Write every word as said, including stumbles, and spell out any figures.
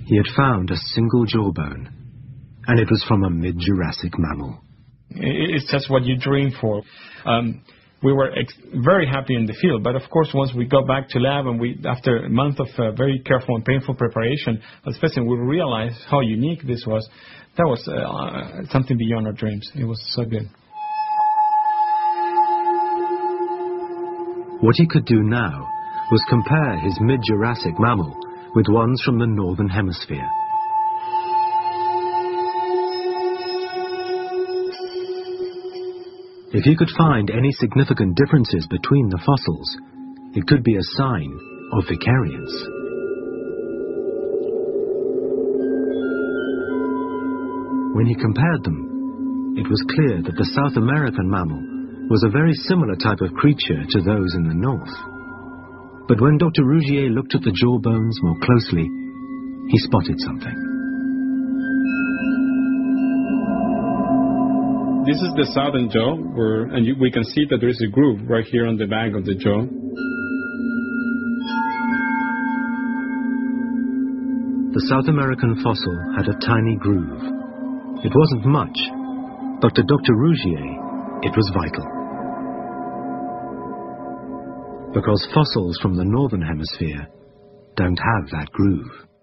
He had found a single jawbone, and it was from a mid-Jurassic mammal. It's just what you dream for. Um, we were ex very happy in the field, but of course once we got back to lab and we, after a month of uh, very careful and painful preparation, especially we realized how unique this was. That was uh, something beyond our dreams. It was so good. What he could do now was compare his mid-Jurassic mammal with ones from the Northern Hemisphere. If he could find any significant differences between the fossils, it could be a sign of vicariance. When he compared them, it was clear that the South American mammal was a very similar type of creature to those in the north. But when Doctor Rougier looked at the jawbones more closely, he spotted something. This is the southern jaw, where, and you, we can see that there is a groove right here on the back of the jaw. The South American fossil had a tiny groove. It wasn't much, but to Doctor Rougier, it was vital. Because fossils from the Northern Hemisphere don't have that groove.